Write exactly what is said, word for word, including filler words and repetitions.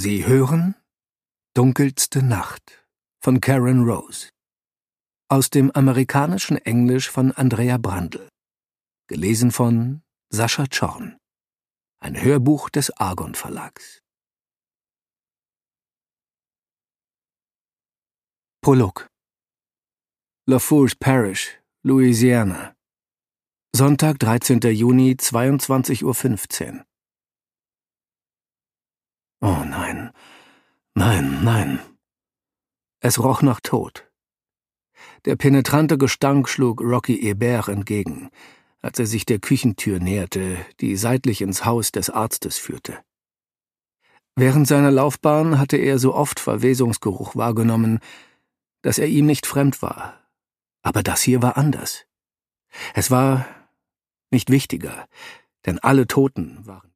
Sie hören Dunkelste Nacht von Karen Rose. Aus dem amerikanischen Englisch von Andrea Brandl. Gelesen von Sascha Zorn. Ein Hörbuch des Argon Verlags. Prolog. Lafourche Parish, Louisiana. Sonntag, dreizehnter Juni, zweiundzwanzig Uhr fünfzehn. Oh nein, nein, nein. Es roch nach Tod. Der penetrante Gestank schlug Rocky Hebert entgegen, als er sich der Küchentür näherte, die seitlich ins Haus des Arztes führte. Während seiner Laufbahn hatte er so oft Verwesungsgeruch wahrgenommen, dass er ihm nicht fremd war. Aber das hier war anders. Es war nicht wichtiger, denn alle Toten waren